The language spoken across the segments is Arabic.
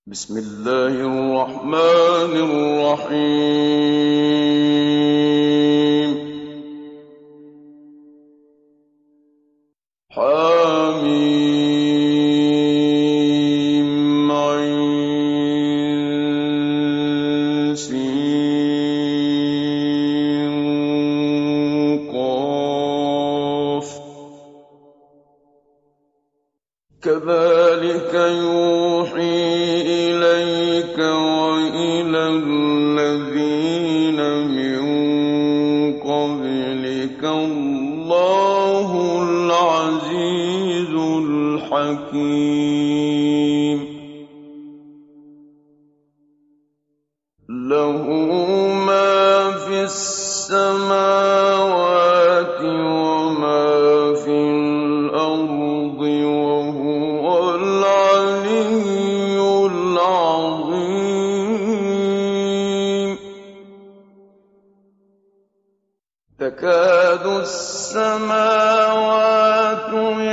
بسم الله الرحمن الرحيم. حميم عين سين قاف كذلك يوحي إليك وإلى الذين من قبلك الله العزيز الحكيم. له ما في السماوات وما في الأرض وهو العلي العظيم. تكاد السماوات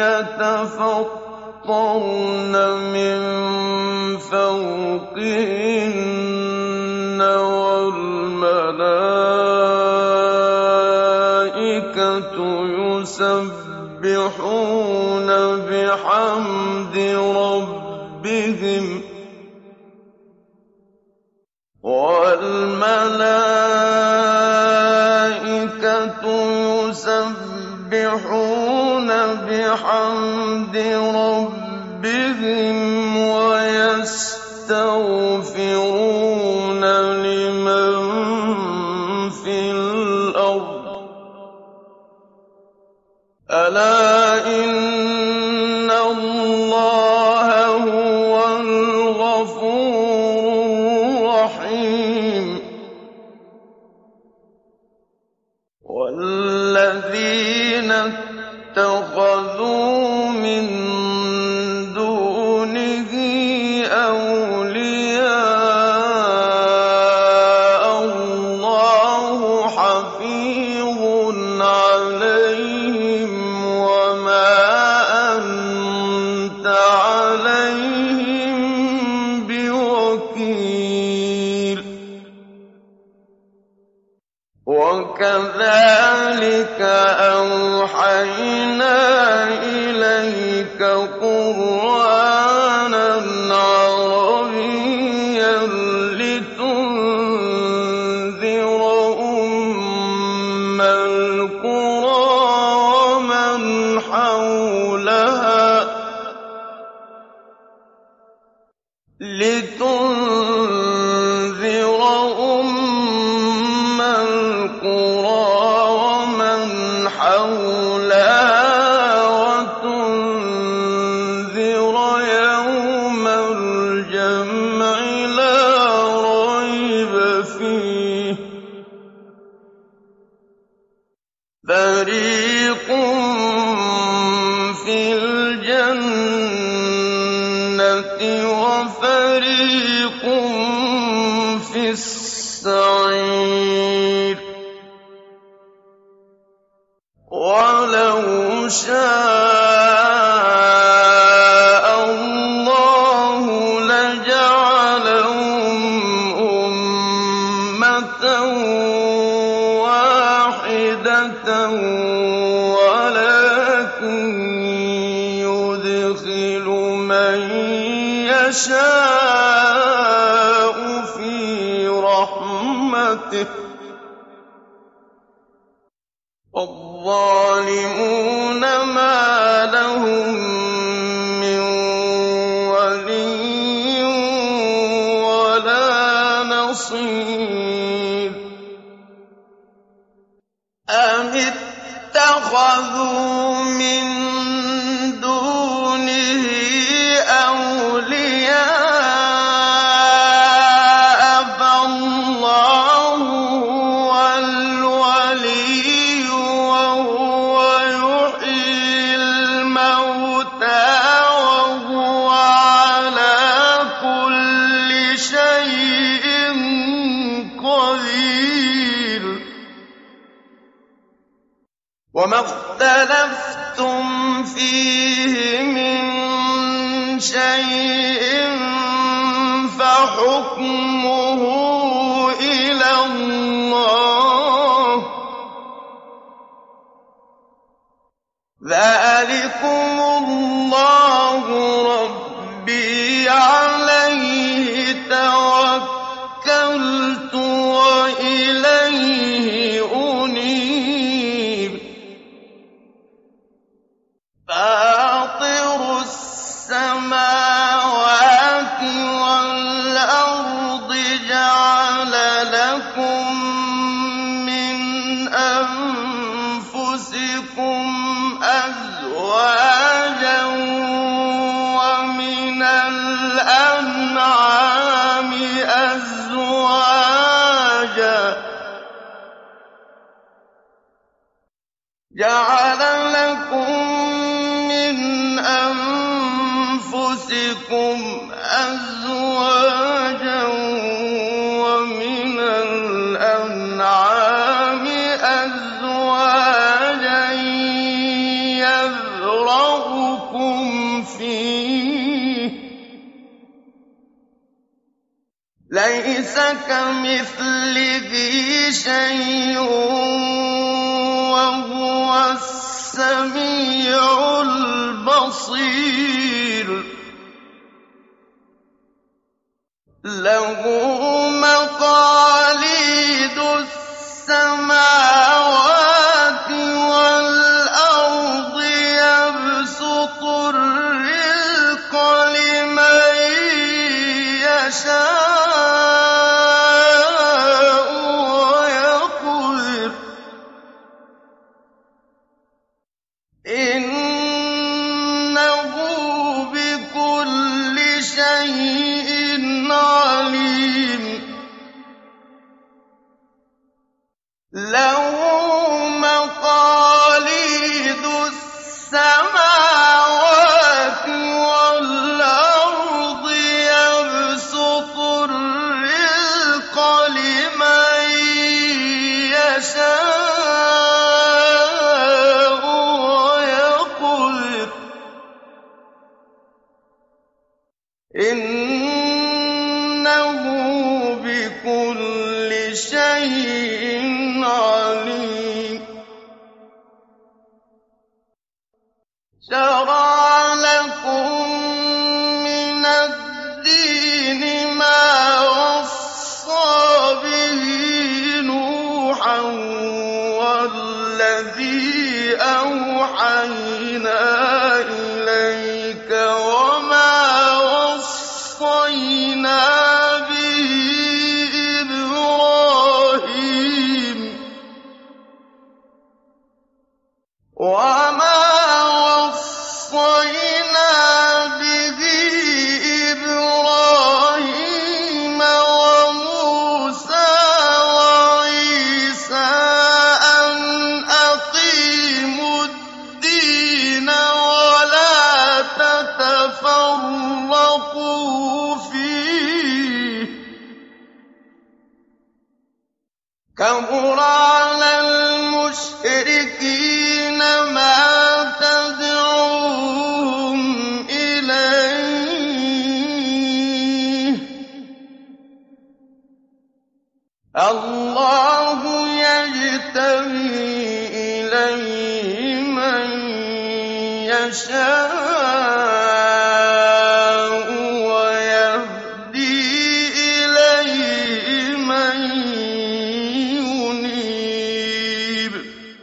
يتفطرن من فوقهن والملائكة يسبحون بحمد ربهم ويستغفرون لمن في الأرض ألا إن الله هو الغفور الرحيم. والذين اتخذوا من دونه أولياء الله حفيظ عليهم وما أنت عليهم بوكيل. وكذلك أوحينا إليك قرآنا عربيا لتنذر أم القرى ومن حولها وتنذر يوم الجمع لا ريب فيه. فريق في الجنة وفريق في السعير. ولو شاء الله لجعلهم أمة واحدة ولكن يدخل من يشاء في رحمته. الظالمون ما لهم من ولي ولا نصير. أم اتخذوا من دونه أولياء فالله هو الولي وهو يحيي الموتى وهو على كل شيء قدير. وما اختلفتم فيه من شيء وحكمه إلى الله ۖ ذلكم الله ربي عليه توكلت وإليه أنيب. فاطر السماوات والأرض جعل لكم من أنفسكم أزواجا ومن الأنعام أزواجا جعل لكم من أنفسكم أزواجا ومن الأنعام أزواجا يذرأكم فيه ۖ ليس كمثله شيء وهو السميع البصير. له مقاليد السماوات والأرض يبسط الرزق لمن يشاء ويقدر إنه بكل شيء عليم. له مقاليد السماوات والأرض يبسط الرزق لمن يشاء ويقدر إنه بكل شيء عليم. شرع لكم من الدين ما وصى به نوحا والذي أوحينا إليك وما وصينا به إبراهيم وموسى وعيسى أن أقيموا الدين ولا تتفرقوا فيه ۖ كبر على المشركين ما تدعوهم إليه ۚ الله يجتبي إليه من يشاء ويهدي إليه من ينيب.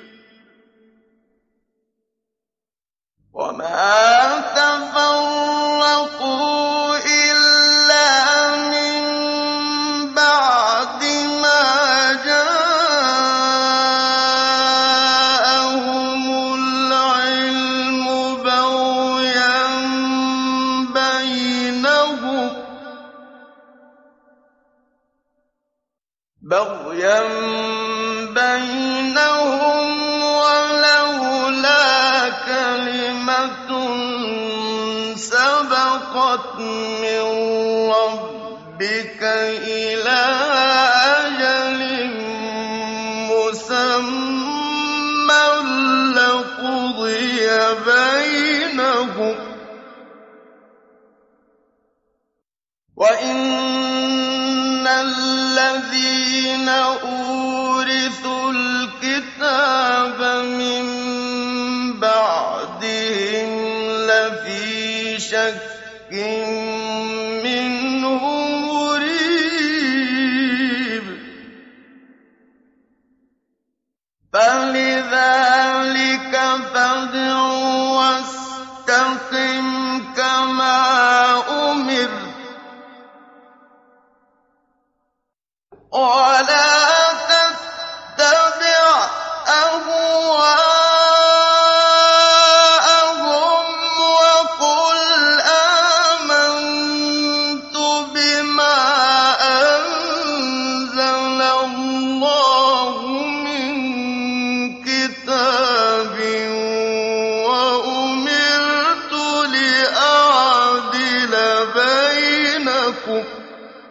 وما تفرقوا إلا من بعد ما جاءهم العلم بغيا بينهم ولولا كلمة سبقت من ربك إلى أجل مسمى لقضي بينهم وإن الَّذِينَ أُورِثُوا الْكِتَابَ مِن بَعْدِهِمْ لَفِي شَكٍّ مِّنْهُ مُرِيبٍ فَلِذَٰلِكَ فَادْعُ وَاسْتَقِمْ كَمَا أُمِرْتَ وَلَا تَتَّبِعْ أَهْوَاءَهُمْ وَقُلْ آمَنتُ بِمَا أَنزَلَ اللَّهُ مِن كِتَابٍ وَأُمِرْتُ لِأَعْدِلَ بَيْنَكُمْ ۖ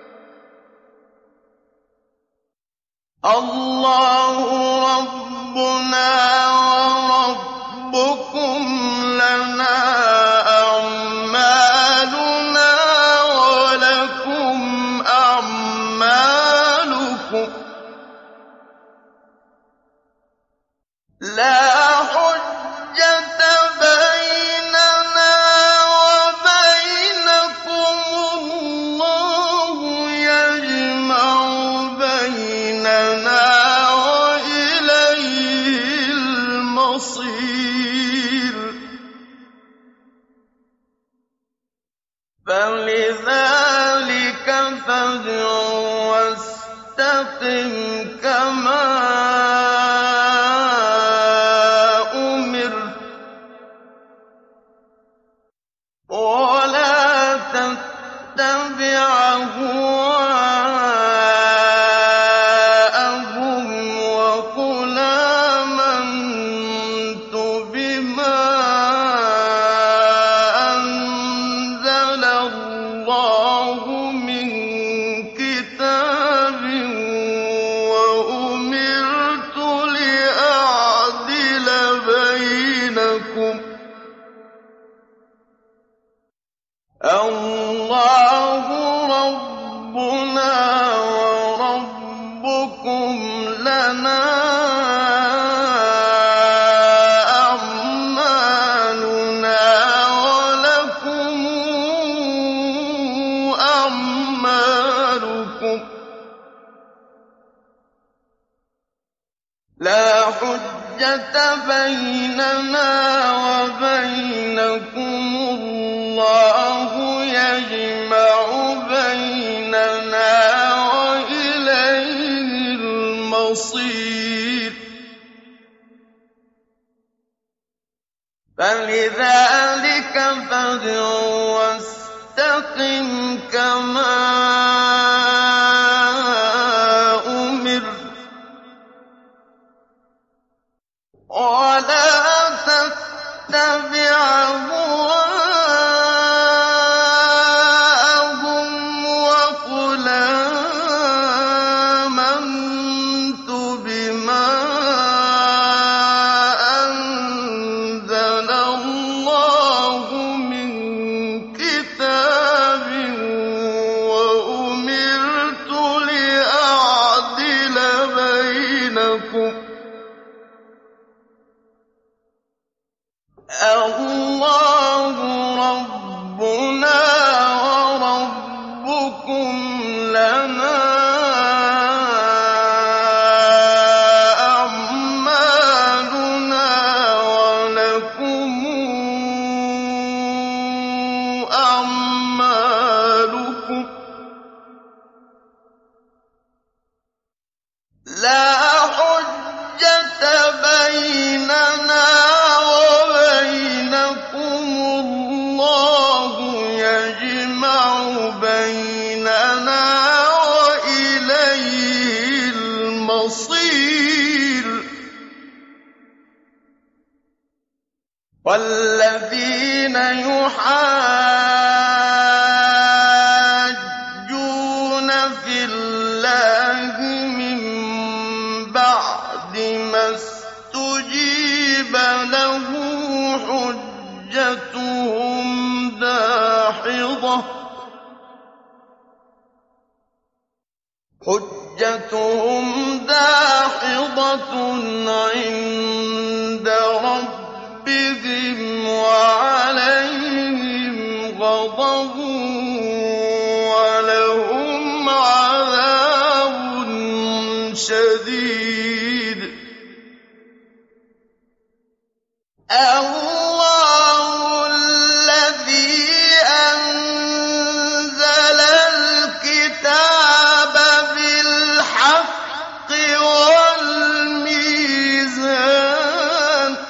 اللَّهُ رَبُّنَا وَرَبُّكُمْ لَنَا أَعْمَالُنَا وَلَكُمْ أَعْمَالُكُمْ ۖ لَا حُجَّةَ بَيْنَنَا وَبَيْنَكُمُ ۖ اللَّهُ يَجْمَعُ بَيْنَنَا وَإِلَيْهِ الْمَصِيرُ فَلِذَٰلِكَ فَادْعُ وَاسْتَقِمْ كَمَا أُمِرْتَ وَلَا تَتَّبِعْ أَهْوَاءَهُمْ وَقُلْ آمَنتُ بِمَا أَنزَلَ اللَّهُ مِن كِتَابٍ وَأُمِرْتُ لِأَعْدِلَ بَيْنَكُمْ ۖ اللَّهُ رَبُّنَا وَرَبُّكُمْ لَنَا أَعْمَالُنَا وَلَكُمْ أَعْمَالُكُمْ ۖ لَا حُجَّةَ بَيْنَنَا وَبَيْنَكُمُ ۖ اللَّهُ يَجْمَعُ بَيْنَنَا وَإِلَيْهِ الْمَصِيرُ فَلِذَٰلِكَ فَادْعُ وَاسْتَقِمْ كَمَا أُمِرْتَ وَلَا تَتَّبِعْ أَهْوَاءَهُمْ وَقُلْ آمَنتُ بِمَا أَنزَلَ اللَّهُ مِن كِتَابٍ وَأُمِرْتُ لِأَعْدِلَ بَيْنَكُمْ ۖ اللَّهُ رَبُّنَا وَرَبُّكُمْ لَنَا أَعْمَالُنَا وَلَكُمْ أَعْمَالُكُمْ ۖ لَا حُجَّةَ بَيْنَنَا وَبَيْنَكُمُ ۖ اللَّهُ يَجْمَعُ بَيْنَنَا وَإِلَيْهِ الْمَصِيرُ وَالَّذِينَ يُحَاجُّونَ فِي اللَّهِ مِن بَعْدِ مَا اسْتُجِيبَ لَهُ حُجَّتُهُمْ دَاحِضَةٌ حُجَّتُهُمْ دَاحِضَةٌ عِندَ رَبِّهِمْ وَعَلَيْهِمْ غَضَبٌ وَلَهُمْ عَذَابٌ شَدِيدٌ. اللَّهُ الَّذِي أَنزَلَ الْكِتَابَ بِالْحَقِّ وَالْمِيزَانَ ۗ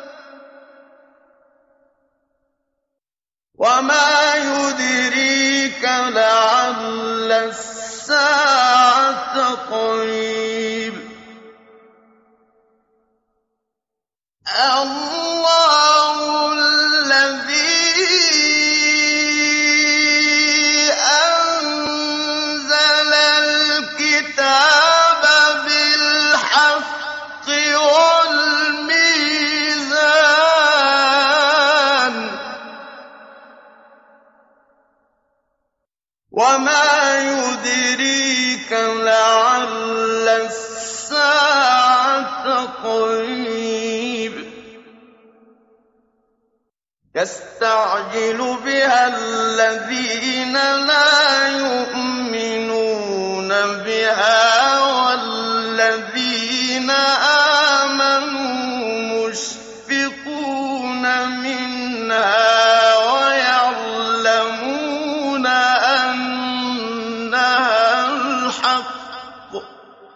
وَمَا يُدْرِيكَ لَعَلَّ السَّاعَةَ قَرِيبٌ. اللَّهُ الَّذِي أَنزَلَ الْكِتَابَ بِالْحَقِّ وَالْمِيزَانَ ۗ وَمَا يُدْرِيكَ لَعَلَّ السَّاعَةَ قَرِيبٌ. يَسْتَعْجِلُ بِهَا الَّذِينَ لَا يُؤْمِنُونَ بِهَا وَالَّذِينَ آمَنُوا مُشْفِقُونَ مِنْهَا وَيَعْلَمُونَ أَنَّهَا الْحَقُّ ۗ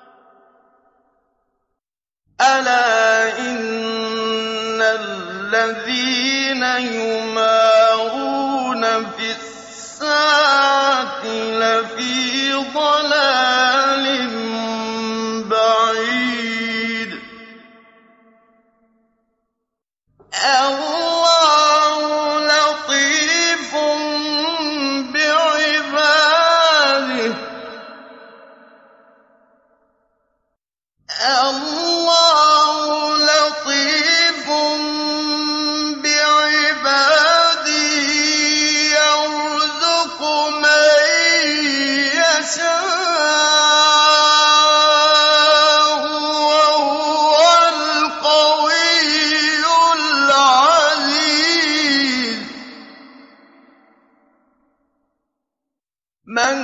أَلَا إِنَّ الَّذِينَ يُمَارُونَ فِي السَّاعَةِ لَفِي ضَلَالٍ بَعِيدٍ. اللَّهُ لَطِيفٌ بِعِبَادِهِ. اللَّهُ لَطِيفٌ بِعِبَادِهِ يَرْزُقُ مَن يَشَاءُ وَهُوَ الْقَوِيُّ الْعَزِيزُ. مَن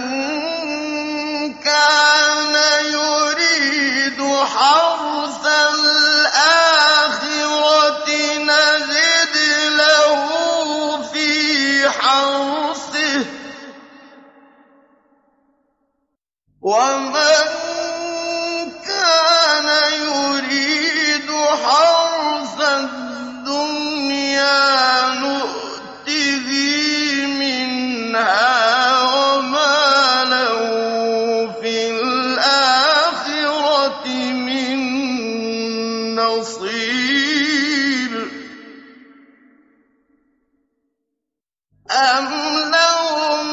كَانَ يُرِيدُ حَرْثَ الْآخِرَةِ نَزِدْ لَهُ فِي حَرْثِهِ ۖ وَمَن كَانَ يُرِيدُ حَرْثَ الدُّنْيَا نُؤْتِهِ مِنْهَا وَمَا لَهُ فِي الْآخِرَةِ مِن نَّصِيبٍ. أَمْ لَهُمْ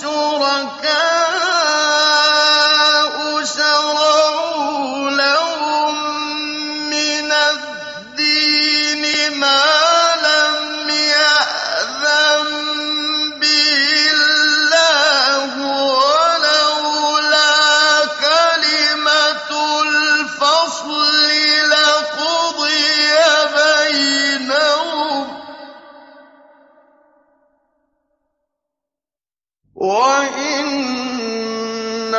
شُرَكَاءُ شَرَعُوا لَهُم مِّنَ الدِّينِ مَا لَمْ يَأْذَن بِهِ اللَّهُ ۚ وَلَوْلَا كَلِمَةُ الْفَصْلِ لَقُضِيَ بَيْنَهُمْ ۗ وَإِنَّ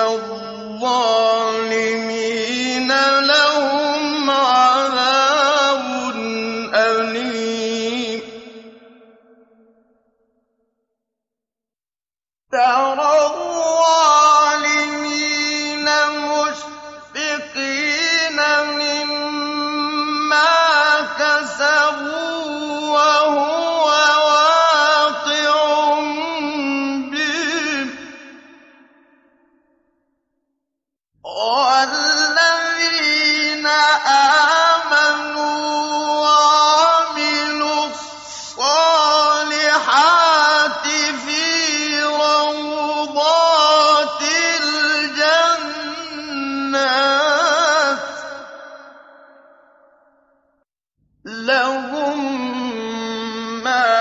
الظَّالِمِينَ لَهُمْ عَذَابٌ أَلِيمٌ. تَرَى الظَّالِمِينَ مُشْفِقِينَ مِمَّا كَسَبُوا وَهُوَ وَاقِعٌ بِهِمْ ۗ وَالَّذِينَ آمَنُوا وَعَمِلُوا الصَّالِحَاتِ فِي رَوْضَاتِ الْجَنَّاتِ لَهُم مَّا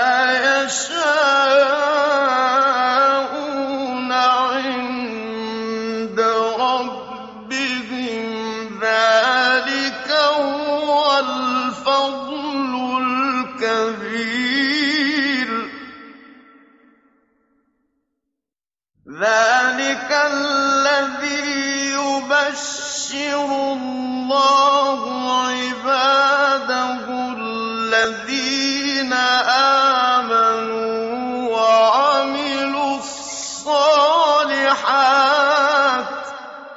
يَشَاءُونَ عِندَ رَبِّهِمْ ذَٰلِكَ الَّذِي يُبَشِّرُ اللَّهُ عِبَادَهُ الَّذِينَ آمَنُوا وَعَمِلُوا الصَّالِحَاتِ ۗ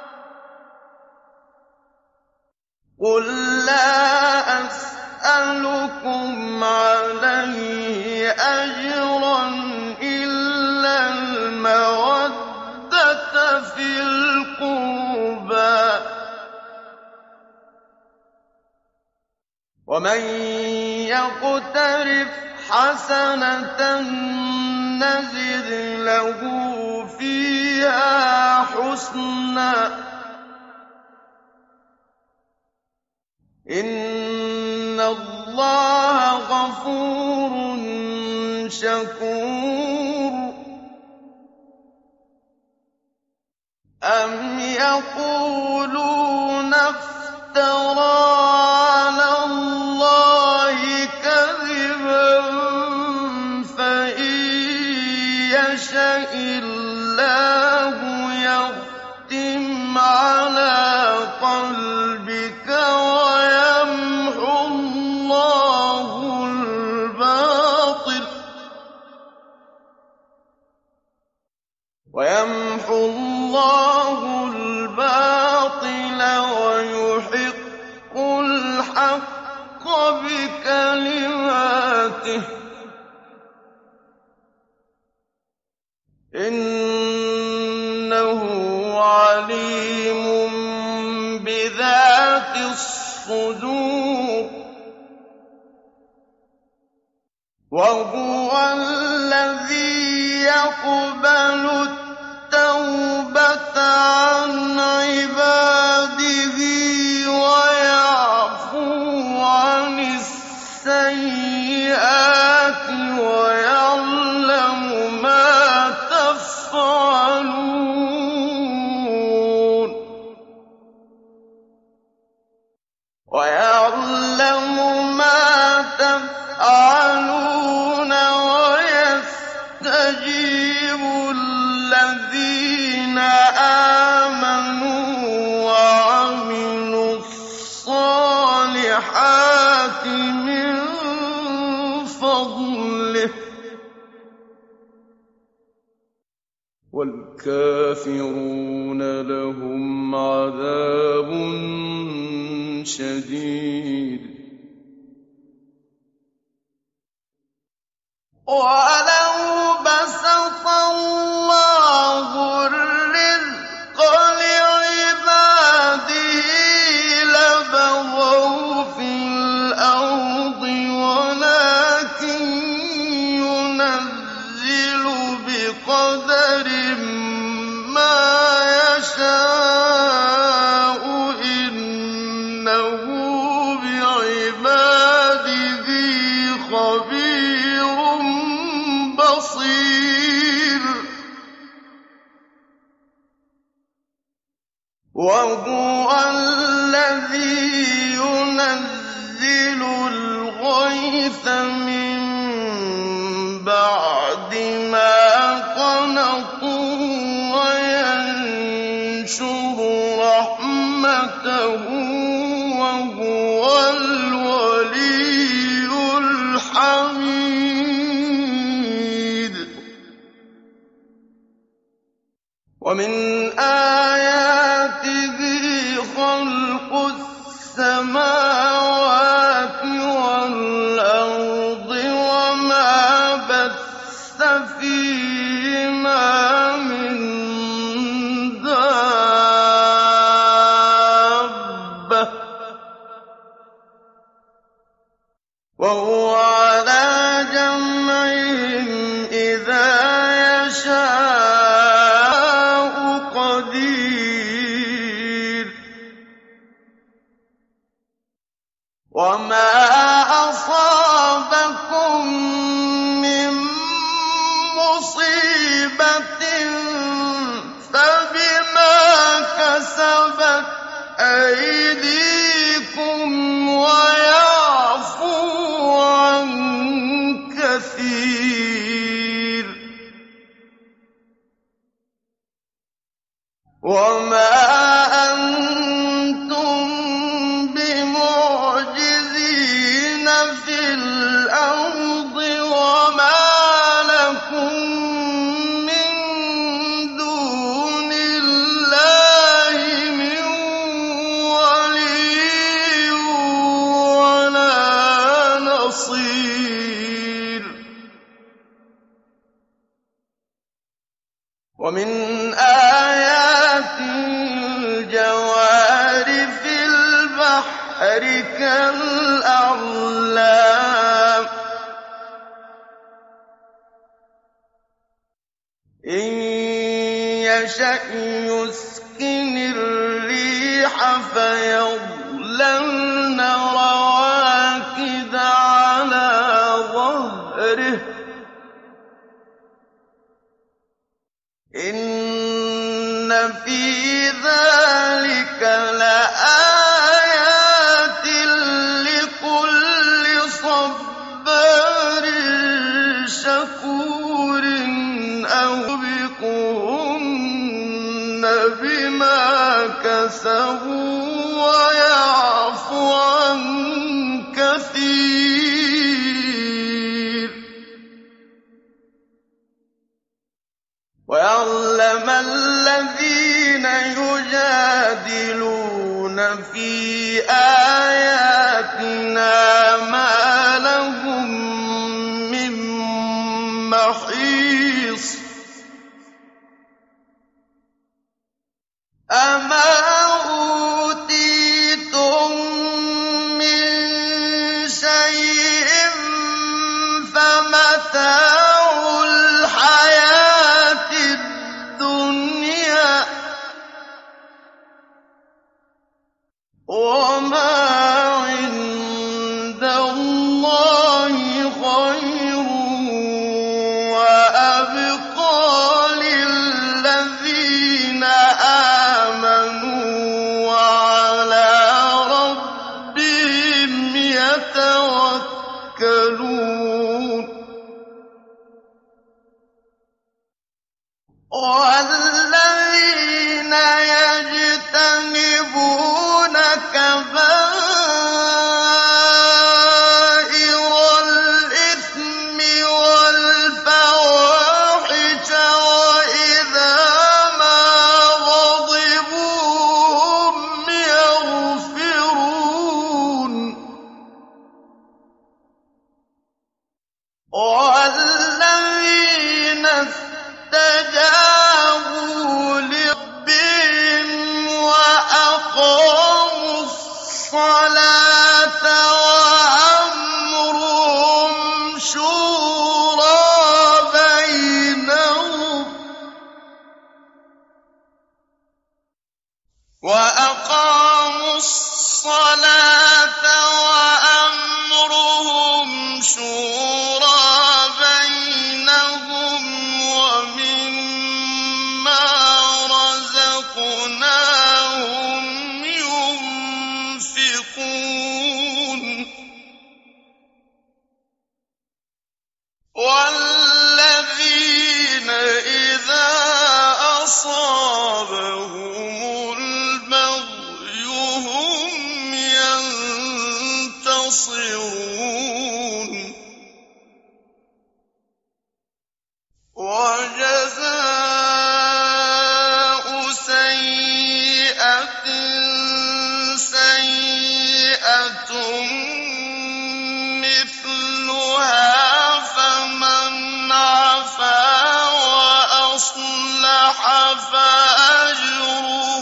قُل لَّا أَسْأَلُكُمْ عَلَيْهِ أَجْرًا إِلَّا الْمَوَدَّةَ فِي الْقُرْبَىٰ ۗ وَمَن يَقْتَرِفْ حَسَنَةً نَّزِدْ لَهُ فِيهَا حُسْنًا ۚ إِنَّ اللَّهَ غَفُورٌ شَكُورٌ. أَمْ يَقُولُونَ افْتَرَىٰ عَلَى اللَّهِ كَذِبًا ۖ فَإِن يَشَإِ اللَّهُ يَخْتِمْ عَلَىٰ قَلْبِكَ وَيَمْحُو اللَّهُ الْبَاطِلَ وَيُحِقُّ الْحَقَّ بِكَلِمَاتِهِ ۚ إِنَّهُ عَلِيمٌ بِذَاتِ الصُّدُورِ. وَهُوَ الَّذِي يَقْبَلُ التَّوْبَةَ عَنْ عِبَادِهِ وَيَعْفُو عَنِ السَّيِّئَاتِ وَيَعْلَمُ مَا تَفْعَلُونَ وَيَسْتَجِيبُ الَّذِينَ آمَنُوا وَعَمِلُوا الصَّالِحَاتِ مِن فَضْلِهِ ۚ وَالْكَافِرُونَ لَهُمْ عَذَابٌ شَدِيدٌ. وَلَوْ بَسَطَ اللَّهُ الرِّزْقَ لِعِبَادِهِ لَبَغَوْا فِي الْأَرْضِ وَلَٰكِن يُنَزِّلُ بِقَدَرٍ مَّا يَشَاءُ ۚ إِنَّهُ بِعِبَادِهِ خَبِيرٌ بَصِيرٌ. وَهُوَ الَّذِي يُنَزِّلُ الْغَيْثَ مِن بَعْدِ مَا قَنَطُوا وَيَنشُرُ رَحْمَتَهُ ۚ وَهُوَ الْوَلِيُّ الْحَمِيدُ. وَمِنْ آيَاتِهِ خَلْقُ السَّمَاوَاتِ وَالْأَرْضِ وَمَا بَثَّ فِيهِمَا مِن دَابَّةٍ ۚ وَهُوَ عَلَىٰ جَمْعِهِمْ إِذَا يَشَاءُ قَدِيرٌ. وَمَا أَصَابَكُم مِّن مُّصِيبَةٍ فَبِمَا كَسَبَتْ أَيْدِيكُمْ وَيَعْفُو عَن كَثِيرٍ. وَمَا أَنتُم بِمُعْجِزِينَ فِي الْأَرْضِ وَمَا لَكُم مِّن دُونِ اللَّهِ مِن وَلِيٍّ وَلَا نَصِيرٍ وَمِنْ آيَاتِهِ الْجَوَارِ فِي الْبَحْرِ كَالْأَعْلَامِ ۚ إِن يَشَأْ يُسْكِنِ الرِّيحَ فَيَظْلَلْنَ رَوَاكِدَ عَلَىٰ ظَهْرِهِ ۚ إِنَّ فِي ذَٰلِكَ لَآيَاتٍ لِّكُلِّ صَبَّارٍ شَكُورٍ أَوْ يُوبِقْهُنَّ بِمَا كَسَبُوا وَيَعْفُ عَن كَثِيرٍ وَيَعْلَمَ الَّذِينَ يُجَادِلُونَ فِي آيَاتِنَا مَا لَهُم مِّن مَّحِيصٍ أَمَا أُوتِيتُم مِّن شَيْءٍ فَمَتَاعُ الْحَيَاةِ الدُّنْيَا ۖ وَمَا عِندَ اللَّهِ خَيْرٌ وَأَبْقَىٰ لِلَّذِينَ آمَنُوا وَعَلَىٰ رَبِّهِمْ يَتَوَكَّلُونَ وَالَّذِينَ يَجْتَنِبُونَ كَبَائِرَ الْإِثْمِ وَالْفَوَاحِشَ وَإِذَا مَا غَضِبُوا هُمْ يَغْفِرُونَ وَالَّذِينَ اسْتَجَابُوا لِرَبِّهِمْ وَأَقَامُوا الصَّلَاةَ وَأَمْرُهُمْ شُورَىٰ بَيْنَهُمْ وَمِمَّا رَزَقْنَاهُمْ يُنفِقُونَ وَالَّذِينَ إِذَا أَصَابَهُمُ الْبَغْيُ هُمْ يَنتَصِرُونَ وَجَزَاءُ سَيِّئَةٍ سَيِّئَةٌ مِّثْلُهَا فَمَنْ عَفَا وَأَصْلَحَ فَأَجْرُهُ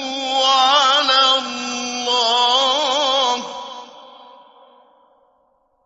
عَلَى اللَّهِ ۚ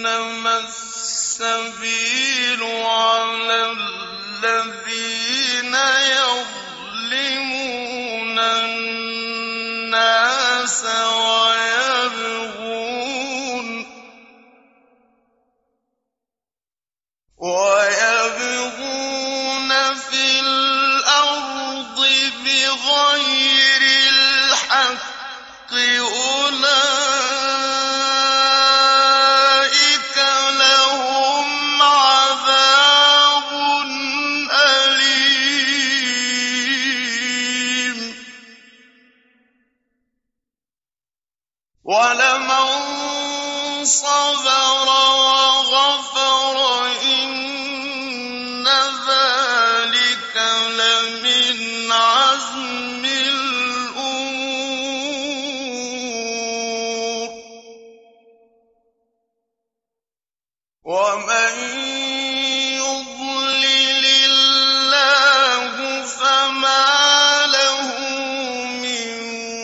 إنما السبيل على الذين يظلمون الناس ويبغون في الأرض بغير الحق أولئك لهم عذاب أليم ولمن صبر وغفر إن ذلك لمن عزم الأمور ومن يضلل الله فما له من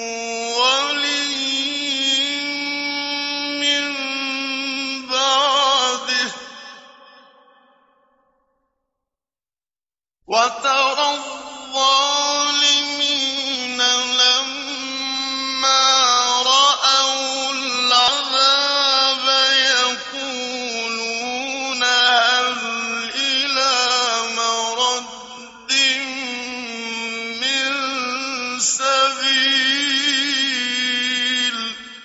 ولي من بعده وترى الظالمين لما رأوا العذاب يقولون هل إلى مرد من سبيل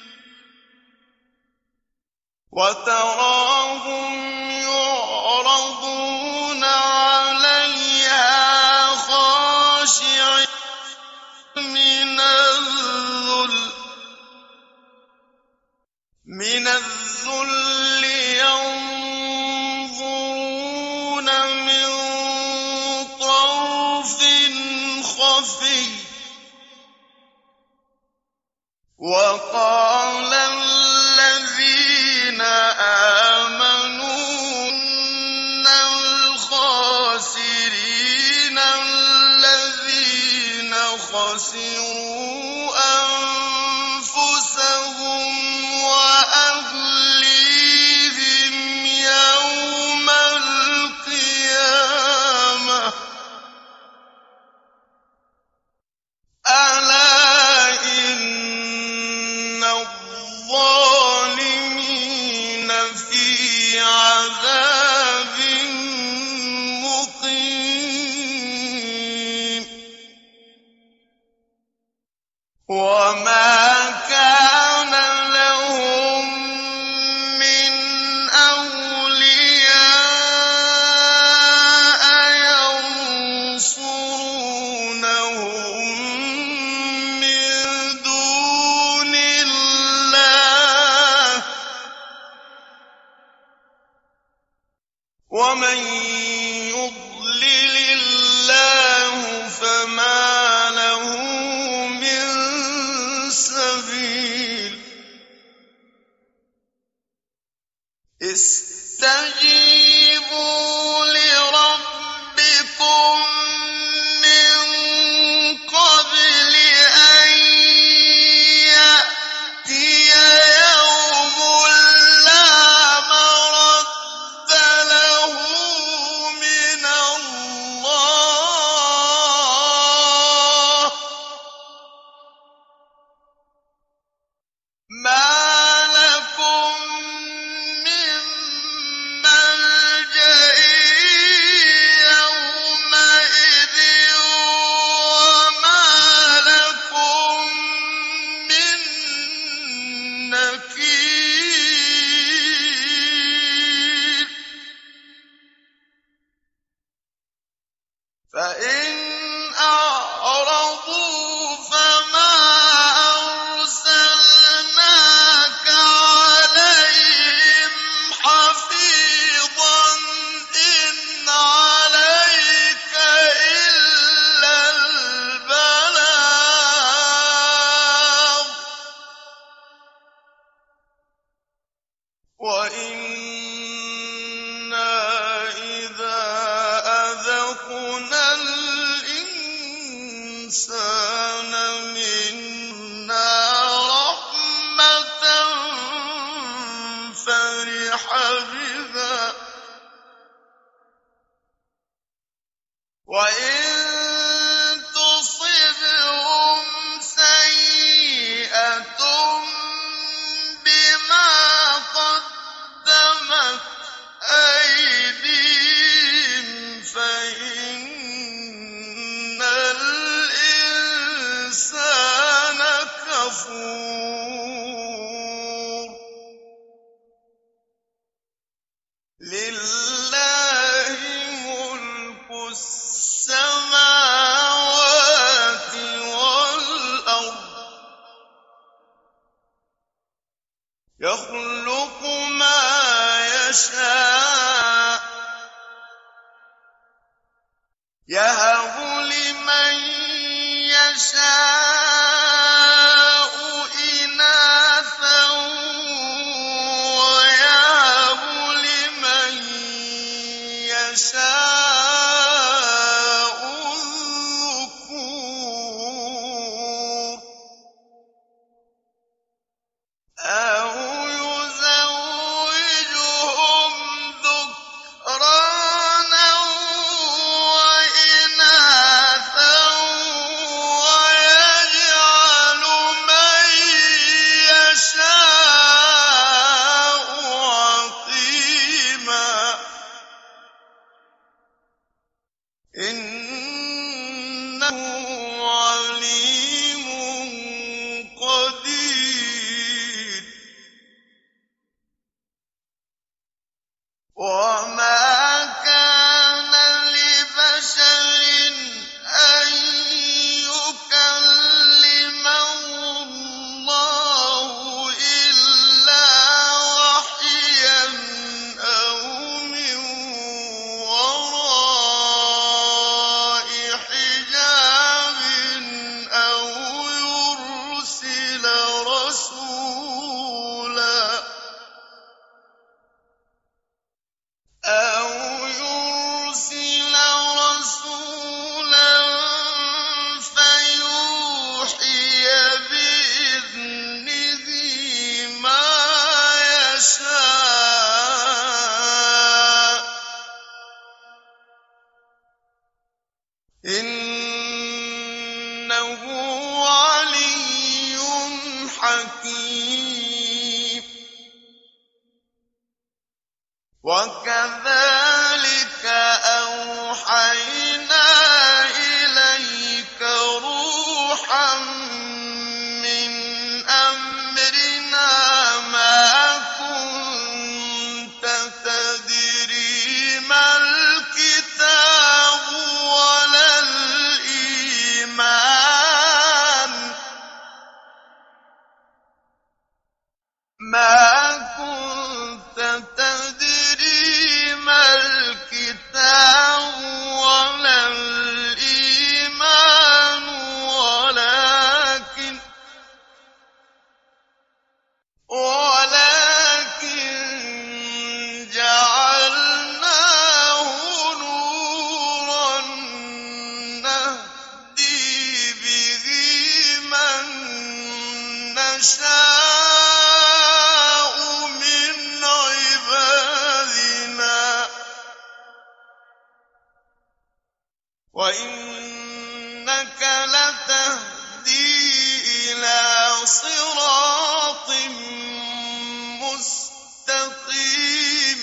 وتراهم يعرضون عليها خاشعين من الذل ينظرون من طرف خفي وقال الذين آمنوا إن الخاسرين الذين خسروا أنفسهم وأهليهم يوم القيامة ألا إن الظالمين في عذاب مقيم وما كان لهم من أولياء ينصرونهم من دون الله ومن يضلل الله فما له من سبيل استجيبوا لربكم من قبل أن يأتي يوم لا مرد له من الله ما لكم من ملجأ يومئذ وما لكم من نكير فإن أعرضوا فما أرسلناك عليهم حفيظا إن عليك إلا البلاغ وإنا إذا أذقنا الإنسان منا رحمة فرح عابدا وإن تصبهم سيئة بما قدمت أيديهم فإن الإنسان كفور لله ملك السماوات والأرض يخلق ما يشاء يهب لمن يشاء إناثا ويهب لمن يشاء الذكور أو يزوجهم ذكرانا وإناثا ويجعل من يشاء عقيما إنه عليم قدير وما كان لبشر أن يكلمه الله إلا وحيا أو من وراء حجاب أو يرسل رسولا فيوحي بإذنه ما يشاء إنه علي حكيم وكذلك أوحينا إليك روحا من أمرنا ما كنت تدري ما الكتاب ولا الإيمان ما كنت تدري ما الكتاب ولا الإيمان ولكن جعلناه نورا نهدي به من نشاء من عبادنا وإنك لتهدي إلى صراط مستقيم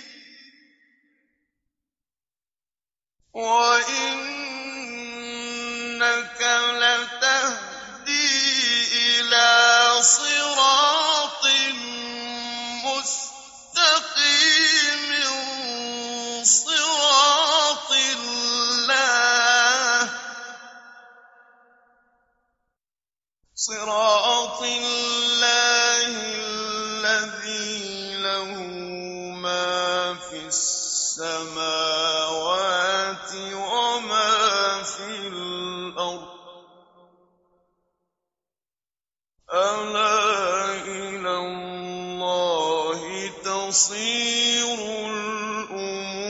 وإنك لتهدي إلى صراط مستقيم صراط الله الذي له ما في السماوات وما في الأرض ألا إلى الله تصير الأمور